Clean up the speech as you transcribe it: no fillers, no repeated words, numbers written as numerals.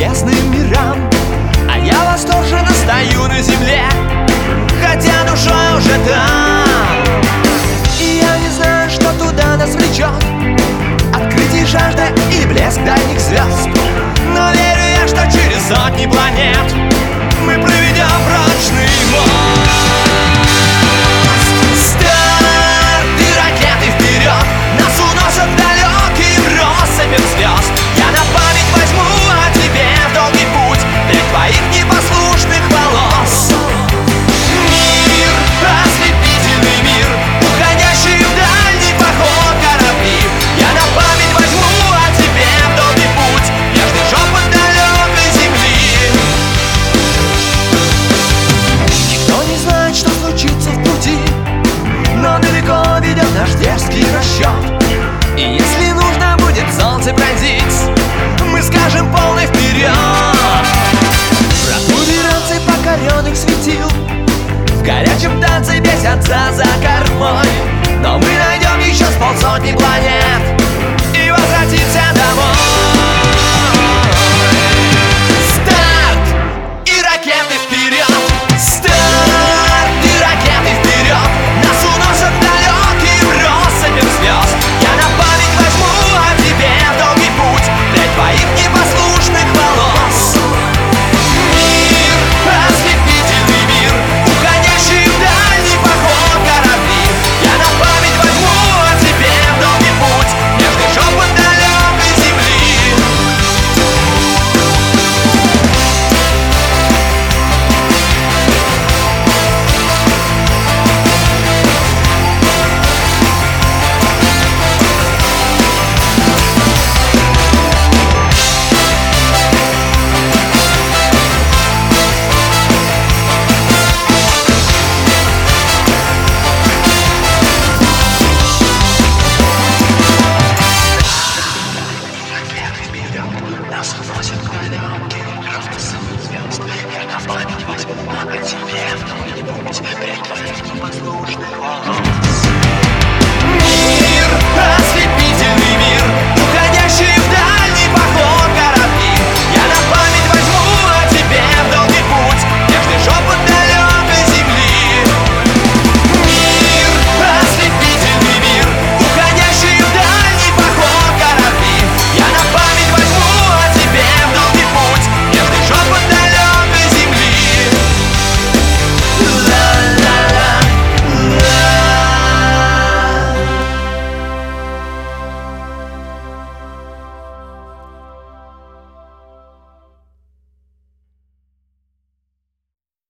небесным мирам. А я восторженно стою на земле, хотя душой уже там. И я не знаю, что туда нас влечет, открытие, жажда или блеск дальних звезд. Но верю я, что через сотни планет мы проведем прочный мост. Старт и ракеты вперед, нас уносят далеким россыпем звезд. Я на память возьму о тебе в долгий путь для твоих непослушных волос. Мир, ослепительный мир, уходящий в дальний поход корабли. Я на память возьму о тебе в долгий путь, нежный шепот далекой земли. Никто не знает, что случится в пути, но далеко ведет наш дерзкий расчет. И если нужно будет солнце пронзить, мы скажем полный вперед. Протуберанцы покоренных светил в горячем танце бесятся за кормой, но мы найдем еще с полсотни планет.